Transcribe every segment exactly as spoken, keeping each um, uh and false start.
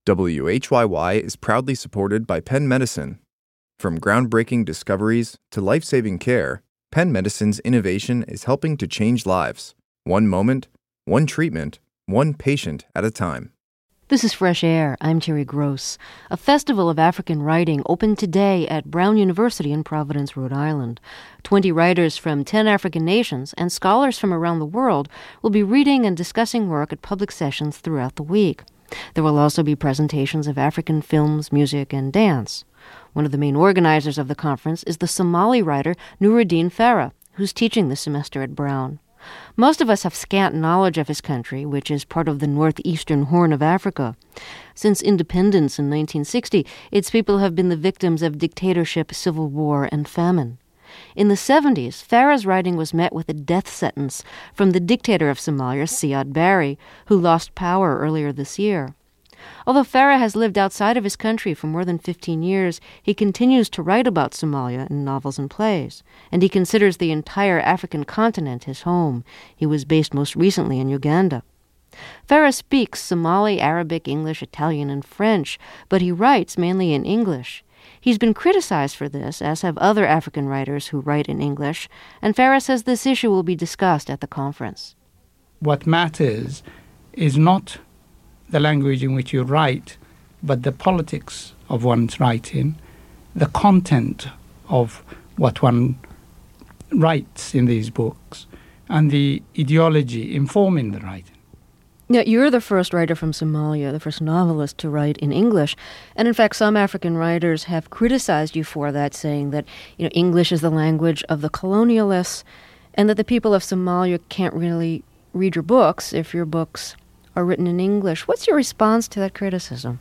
W H Y Y is proudly supported by Penn Medicine. From groundbreaking discoveries to life-saving care, Penn Medicine's innovation is helping to change lives, one moment, one treatment, one patient at a time. This is Fresh Air. I'm Terry Gross. A festival of African writing opened today at Brown University in Providence, Rhode Island. Twenty writers from ten African nations and scholars from around the world will be reading and discussing work at public sessions throughout the week. There will also be presentations of African films, music, and dance. One of the main organizers of the conference is the Somali writer Nuruddin Farah, who's teaching this semester at Brown. Most of us have scant knowledge of his country, which is part of the northeastern Horn of Africa. Since independence in nineteen sixty, its people have been the victims of dictatorship, civil war, and famine. In the seventies, Farah's writing was met with a death sentence from the dictator of Somalia, Siad Barre, who lost power earlier this year. Although Farah has lived outside of his country for more than fifteen years, he continues to write about Somalia in novels and plays, and he considers the entire African continent his home. He was based most recently in Uganda. Farah speaks Somali, Arabic, English, Italian, and French, but he writes mainly in English. He's been criticized for this, as have other African writers who write in English, and Farah says this issue will be discussed at the conference. What matters is not the language in which you write, but the politics of one's writing, the content of what one writes in these books, and the ideology informing the writing. Now, you're the first writer from Somalia, the first novelist to write in English. And in fact, some African writers have criticized you for that, saying that, you know, English is the language of the colonialists and that the people of Somalia can't really read your books if your books are written in English. What's your response to that criticism?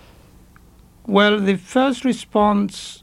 Well, the first response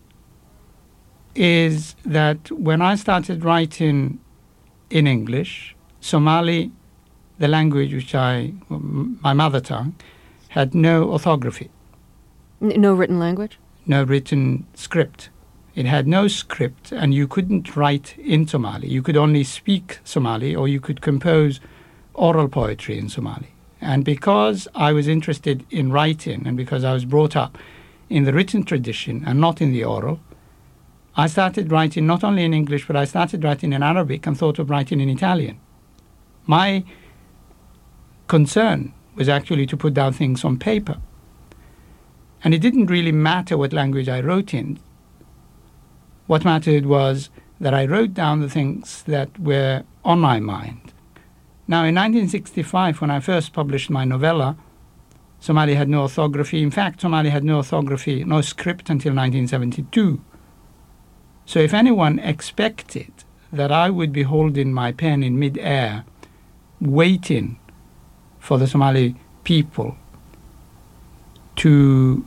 is that when I started writing in English, Somali, the language which I, my mother tongue, had no orthography. No written language? No written script. It had no script, and you couldn't write in Somali. You could only speak Somali, or you could compose oral poetry in Somali. And because I was interested in writing, and because I was brought up in the written tradition and not in the oral, I started writing not only in English, but I started writing in Arabic and thought of writing in Italian. My concern was actually to put down things on paper. And it didn't really matter what language I wrote in. What mattered was that I wrote down the things that were on my mind. Now, in nineteen sixty-five, when I first published my novella, Somali had no orthography. In fact, Somali had no orthography, no script until nineteen seventy-two. So if anyone expected that I would be holding my pen in mid-air, waiting for the Somali people to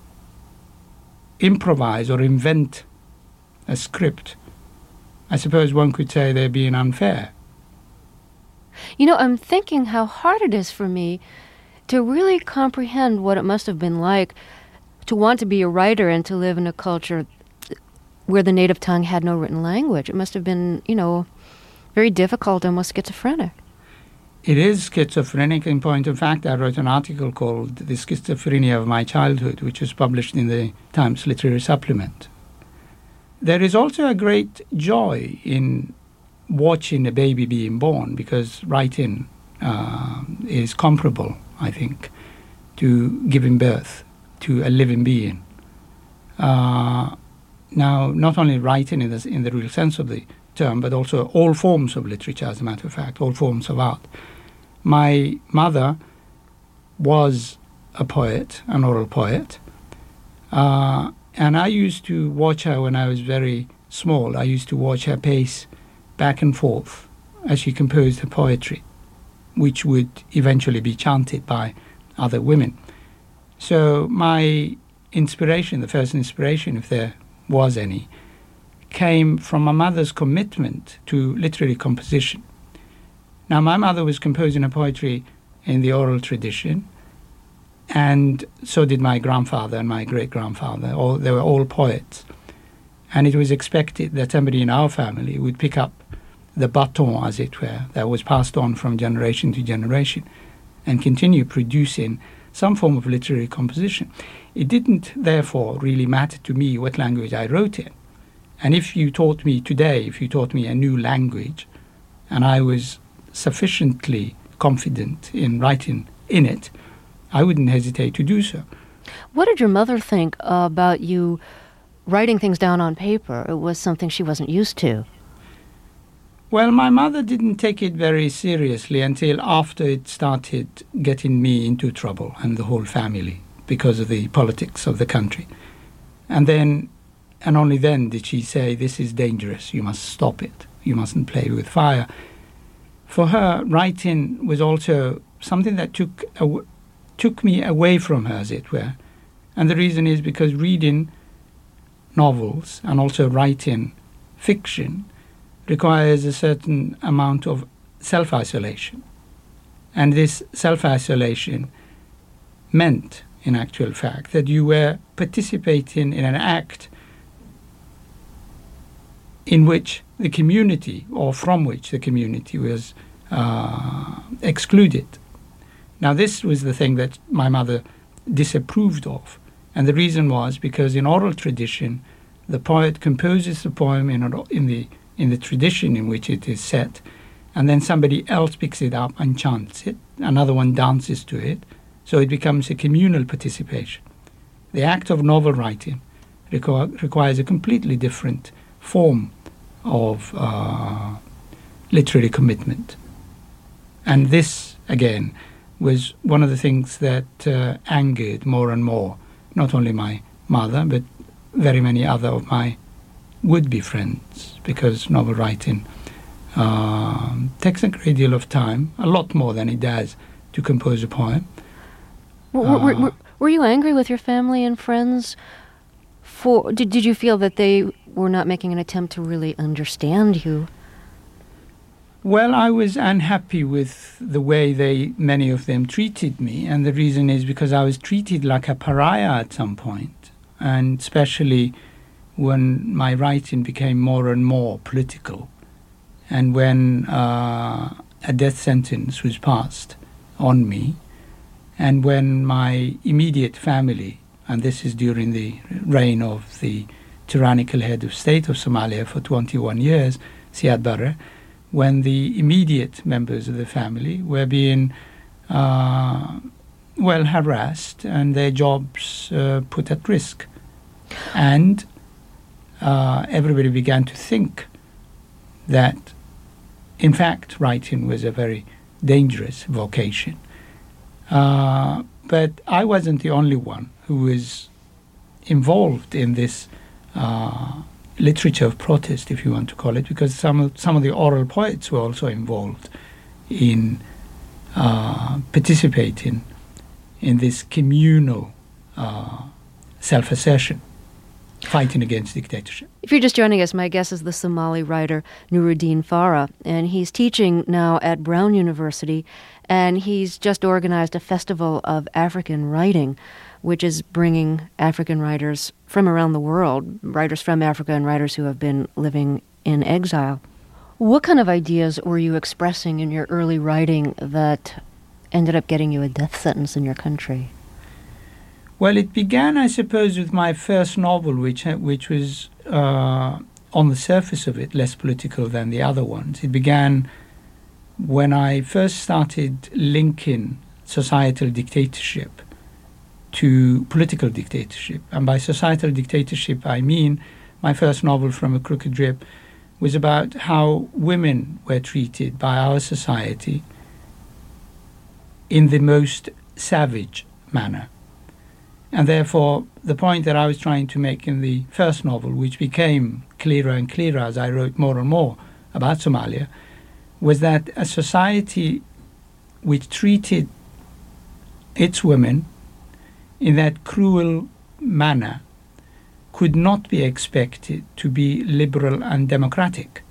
improvise or invent a script, I suppose one could say they're being unfair. You know, I'm thinking how hard it is for me to really comprehend what it must have been like to want to be a writer and to live in a culture where the native tongue had no written language. It must have been, you know, very difficult, almost schizophrenic. It is schizophrenic. In point of fact, I wrote an article called The Schizophrenia of My Childhood, which was published in the Times Literary Supplement. There is also a great joy in watching a baby being born, because writing uh, is comparable, I think, to giving birth to a living being. Uh, now, not only writing in the, in the real sense of the term, but also all forms of literature, as a matter of fact, all forms of art. My mother was a poet, an oral poet, uh, and I used to watch her when I was very small. I used to watch her pace back and forth as she composed her poetry, which would eventually be chanted by other women. So my inspiration, the first inspiration, if there was any, came from my mother's commitment to literary composition. Now, my mother was composing her poetry in the oral tradition, and so did my grandfather and my great-grandfather. All, they were all poets. And it was expected that somebody in our family would pick up the baton, as it were, that was passed on from generation to generation, and continue producing some form of literary composition. It didn't, therefore, really matter to me what language I wrote in. And if you taught me today, if you taught me a new language, and I was sufficiently confident in writing in it, I wouldn't hesitate to do so. What did your mother think about you writing things down on paper? It was something she wasn't used to. Well, my mother didn't take it very seriously until after it started getting me into trouble and the whole family because of the politics of the country. And then, and only then did she say, this is dangerous, you must stop it, you mustn't play with fire. For her, writing was also something that took aw- took me away from her, as it were. And the reason is because reading novels and also writing fiction requires a certain amount of self-isolation. And this self-isolation meant, in actual fact, that you were participating in an act in which the community, or from which the community was uh, excluded. Now, this was the thing that my mother disapproved of. And the reason was because in oral tradition, the poet composes the poem in, in the in the tradition in which it is set, and then somebody else picks it up and chants it, another one dances to it, so it becomes a communal participation. The act of novel writing requ- requires a completely different form of uh, literary commitment. And this, again, was one of the things that uh, angered more and more, not only my mother, but very many other of my would-be friends, because novel writing uh, takes a great deal of time, a lot more than it does to compose a poem. Were, were, were, were you angry with your family and friends? For did, did you feel that they were not making an attempt to really understand you? Well, I was unhappy with the way they, many of them, treated me, and the reason is because I was treated like a pariah at some point, and especially when my writing became more and more political, and when uh, a death sentence was passed on me, and when my immediate family, and this is during the reign of the tyrannical head of state of Somalia for twenty-one years, Siad Barre, when the immediate members of the family were being, uh, well, harassed and their jobs uh, put at risk. And uh, everybody began to think that, in fact, writing was a very dangerous vocation. Uh, but I wasn't the only one who was involved in this uh, literature of protest, if you want to call it, because some of, some of the oral poets were also involved in uh, participating in this communal uh, self-assertion, fighting against dictatorship. If you're just joining us, my guest is the Somali writer Nuruddin Farah, and he's teaching now at Brown University, and he's just organized a festival of African writing, which is bringing African writers from around the world, writers from Africa and writers who have been living in exile. What kind of ideas were you expressing in your early writing that ended up getting you a death sentence in your country? Well, it began, I suppose, with my first novel, which which was, uh, on the surface of it, less political than the other ones. It began when I first started linking societal dictatorship to political dictatorship. And by societal dictatorship, I mean my first novel, From a Crooked Rib, was about how women were treated by our society in the most savage manner. And therefore, the point that I was trying to make in the first novel, which became clearer and clearer as I wrote more and more about Somalia, was that a society which treated its women in that cruel manner could not be expected to be liberal and democratic.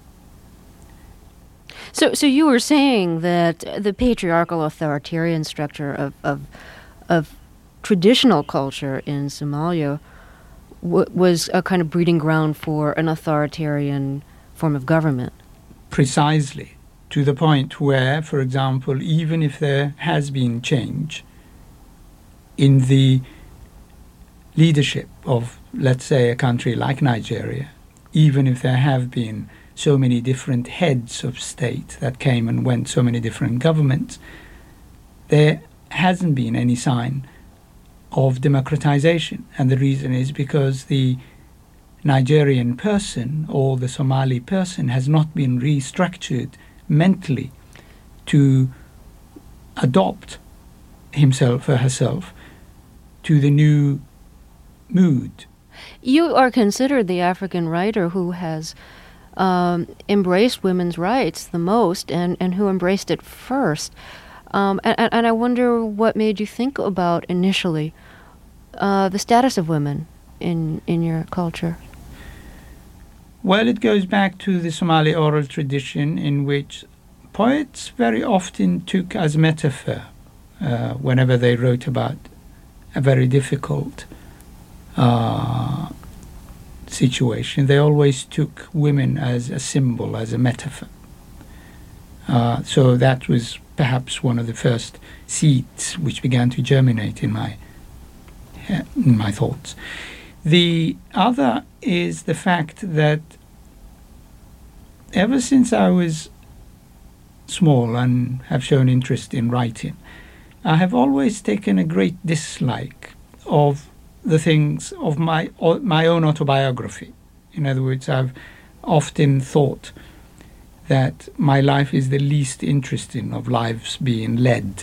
So so you were saying that the patriarchal authoritarian structure of of, of traditional culture in Somalia w- was a kind of breeding ground for an authoritarian form of government. Precisely, to the point where, for example, even if there has been change, in the leadership of, let's say, a country like Nigeria, even if there have been so many different heads of state that came and went, so many different governments, there hasn't been any sign of democratization. And the reason is because the Nigerian person or the Somali person has not been restructured mentally to adopt himself or herself to the new mood. You are considered the African writer who has um, embraced women's rights the most and, and who embraced it first. Um, and, and I wonder what made you think about initially uh, the status of women in, in your culture. Well, it goes back to the Somali oral tradition in which poets very often took as metaphor uh, whenever they wrote about a very difficult uh, situation. They always took women as a symbol, as a metaphor. Uh, so that was perhaps one of the first seeds which began to germinate in my in my thoughts. The other is the fact that ever since I was small and have shown interest in writing, I have always taken a great dislike of the things of my my own autobiography. In other words, I've often thought that my life is the least interesting of lives being led.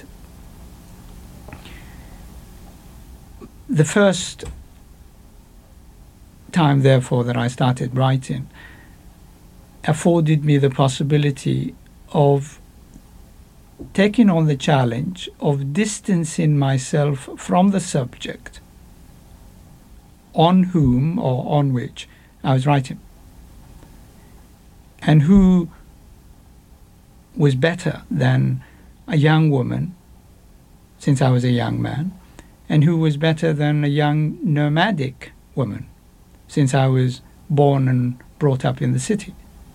The first time, therefore, that I started writing afforded me the possibility of taking on the challenge of distancing myself from the subject on whom or on which I was writing, and who was better than a young woman, since I was a young man, and who was better than a young nomadic woman, since I was born and brought up in the city.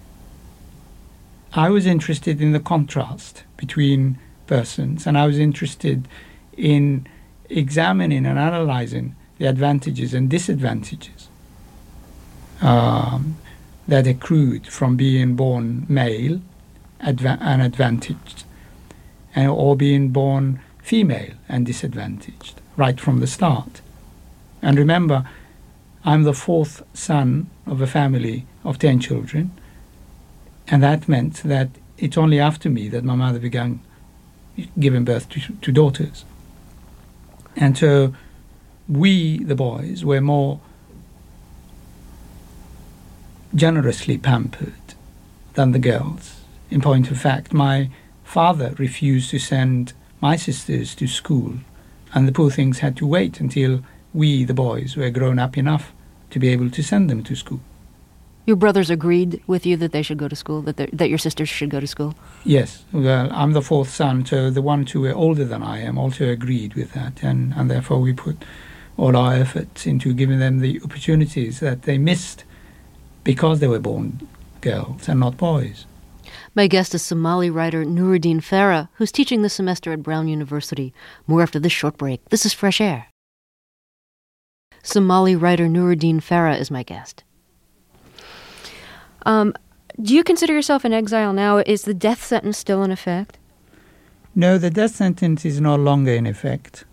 I was interested in the contrast between persons, and I was interested in examining and analyzing the advantages and disadvantages um, that accrued from being born male adva- and advantaged, and, or being born female and disadvantaged right from the start. And remember, I'm the fourth son of a family of ten children, and that meant that it's only after me that my mother began giving birth to, to daughters. And so we, the boys, were more generously pampered than the girls. In point of fact, my father refused to send my sisters to school, and the poor things had to wait until we, the boys, were grown up enough to be able to send them to school. Your brothers agreed with you that they should go to school, that that your sisters should go to school? Yes. Well, I'm the fourth son, so the ones who were older than I am also agreed with that, and, and therefore we put all our efforts into giving them the opportunities that they missed because they were born girls and not boys. My guest is Somali writer Nuruddin Farah, who's teaching this semester at Brown University. More after this short break. This is Fresh Air. Somali writer Nuruddin Farah is my guest. Um, do you consider yourself in exile now? Is the death sentence still in effect? No, the death sentence is no longer in effect.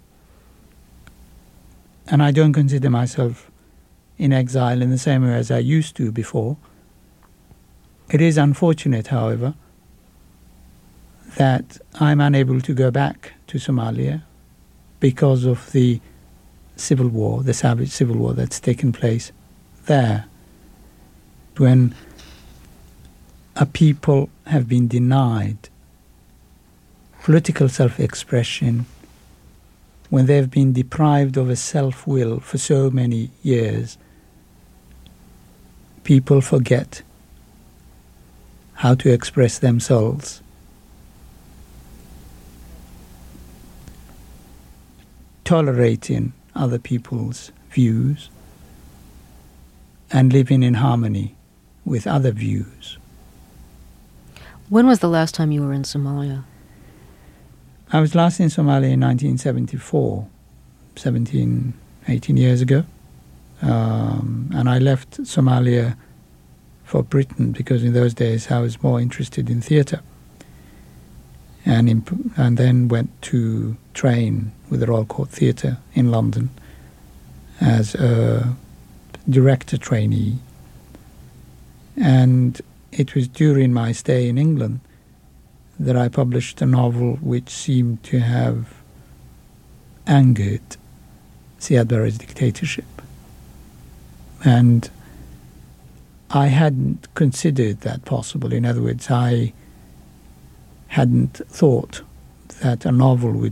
And I don't consider myself in exile in the same way as I used to before. It is unfortunate, however, that I'm unable to go back to Somalia because of the civil war, the savage civil war that's taken place there. When a people have been denied political self-expression, when they've been deprived of a self-will for so many years, people forget how to express themselves. Tolerating other people's views and living in harmony with other views. When was the last time you were in Somalia? I was last in Somalia in nineteen seventy-four, seventeen, eighteen years ago. Um, and I left Somalia for Britain because in those days I was more interested in theatre. And, in, and then went to train with the Royal Court Theatre in London as a director trainee. And it was during my stay in England that I published a novel which seemed to have angered Siad Barre's dictatorship. And I hadn't considered that possible. In other words, I hadn't thought that a novel would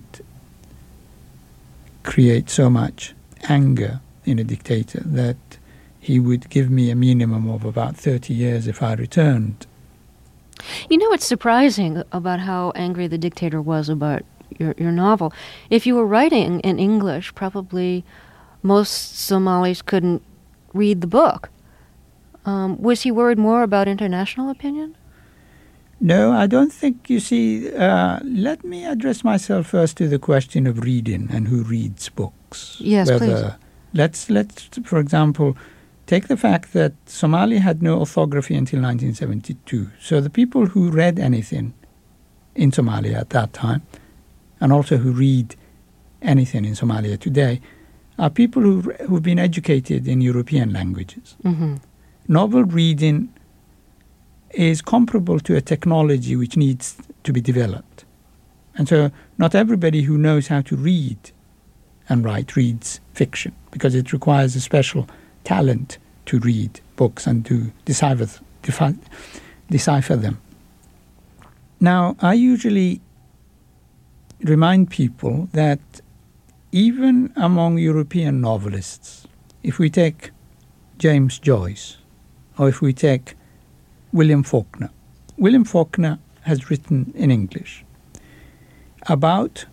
create so much anger in a dictator that he would give me a minimum of about thirty years if I returned. You know, it's surprising about how angry the dictator was about your, your novel. If you were writing in English, probably most Somalis couldn't read the book. Um, was he worried more about international opinion? No, I don't think, you see, uh, let me address myself first to the question of reading and who reads books. Yes, Whether, please. Let's, let's, for example, take the fact that Somali had no orthography until nineteen seventy-two. So the people who read anything in Somalia at that time, and also who read anything in Somalia today, are people who, who've been educated in European languages. Mm-hmm. Novel reading is comparable to a technology which needs to be developed. And so not everybody who knows how to read and write reads fiction, because it requires a special talent to read books and to decipher, defi- decipher them. Now, I usually remind people that even among European novelists, if we take James Joyce, or if we take William Faulkner. William Faulkner has written in English about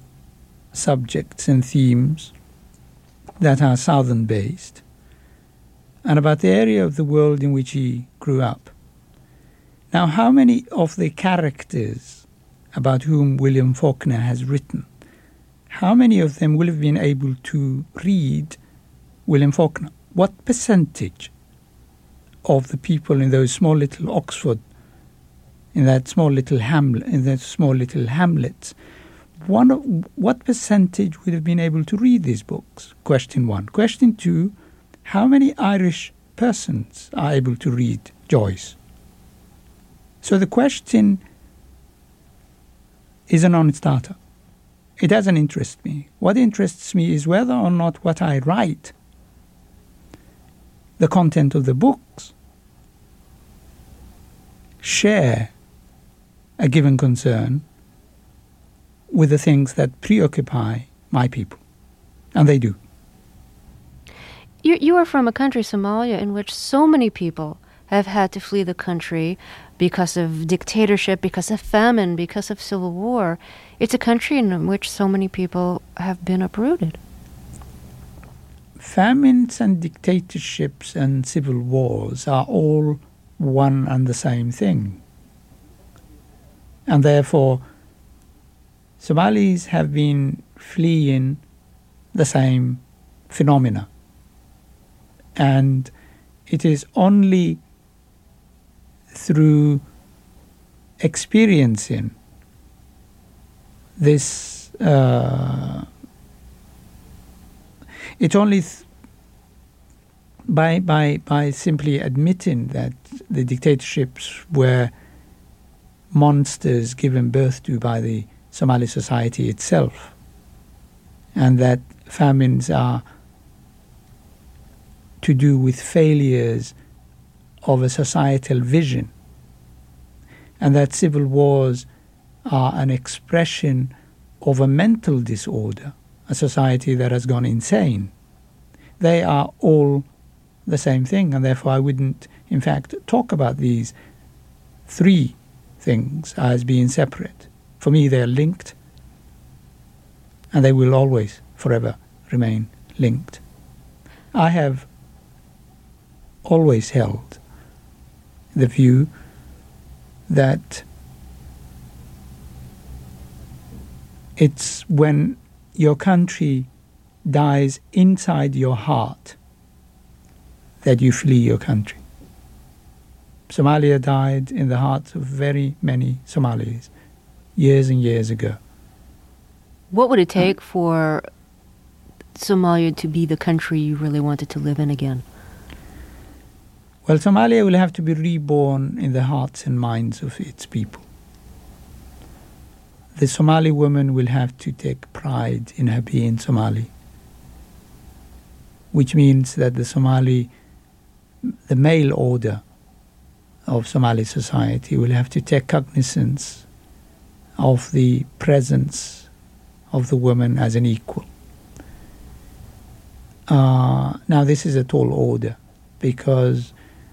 subjects and themes that are southern-based and about the area of the world in which he grew up. Now, how many of the characters about whom William Faulkner has written, how many of them will have been able to read William Faulkner? What percentage of the people in those small little Oxford, in that small little hamlet, in that small little hamlets, one of, what percentage would have been able to read these books? Question one. Question two, how many Irish persons are able to read Joyce? So the question is a non-starter. It doesn't interest me. What interests me is whether or not what I write, the content of the books, share a given concern with the things that preoccupy my people. And they do. You, you are from a country, Somalia, in which so many people have had to flee the country because of dictatorship, because of famine, because of civil war. It's a country in which so many people have been uprooted. Famines and dictatorships and civil wars are all one and the same thing. And therefore, Somalis have been fleeing the same phenomena. And it is only through experiencing this, uh, it's only th- by, by, by simply admitting that the dictatorships were monsters given birth to by the Somali society itself, and that famines are to do with failures of a societal vision, and that civil wars are an expression of a mental disorder, a society that has gone insane. They are all the same thing, and therefore I wouldn't, in fact, talk about these three things as being separate. For me, they are linked, and they will always, forever, remain linked. I have always held the view that it's when your country dies inside your heart that you flee your country. Somalia died in the hearts of very many Somalis years and years ago. What would it take for Somalia to be the country you really wanted to live in again? Well, Somalia will have to be reborn in the hearts and minds of its people. The Somali woman will have to take pride in her being Somali, which means that the Somali, the male order of Somali society will have to take cognizance of the presence of the woman as an equal. Uh, now, this is a tall order because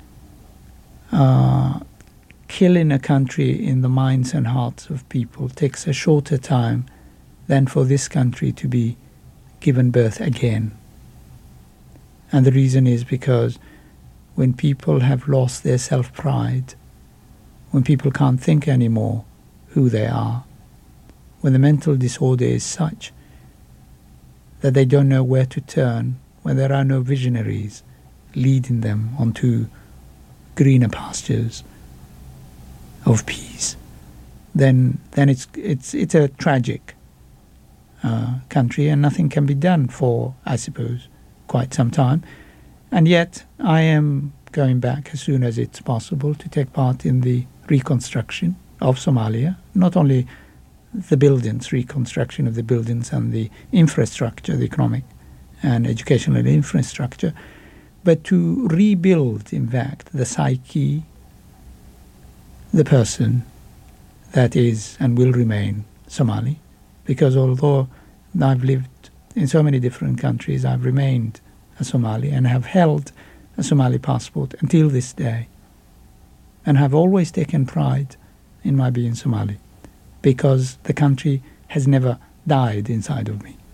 uh, killing a country in the minds and hearts of people takes a shorter time than for this country to be given birth again. And the reason is because when people have lost their self-pride, when people can't think anymore who they are, when the mental disorder is such that they don't know where to turn, when there are no visionaries leading them onto greener pastures of peace, then then it's it's it's a tragic uh, country, and nothing can be done for, I suppose, quite some time. And yet, I am going back as soon as it's possible to take part in the reconstruction of Somalia, not only the buildings, reconstruction of the buildings and the infrastructure, the economic and educational infrastructure, but to rebuild, in fact, the psyche, the person that is and will remain Somali. Because although I've lived in so many different countries, I've remained a Somali and have held a Somali passport until this day, and have always taken pride in my being Somali, because the country has never died inside of me.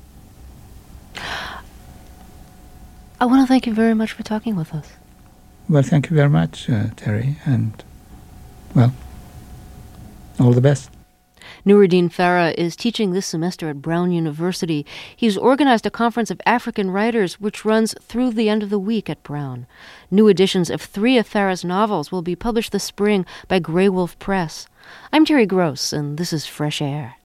I want to thank you very much for talking with us. Well, thank you very much, uh, Terry, and, well, all the best. Nuruddin Farah is teaching this semester at Brown University. He's organized a conference of African writers which runs through the end of the week at Brown. New editions of three of Farah's novels will be published this spring by Grey Wolf Press. I'm Terry Gross, and this is Fresh Air.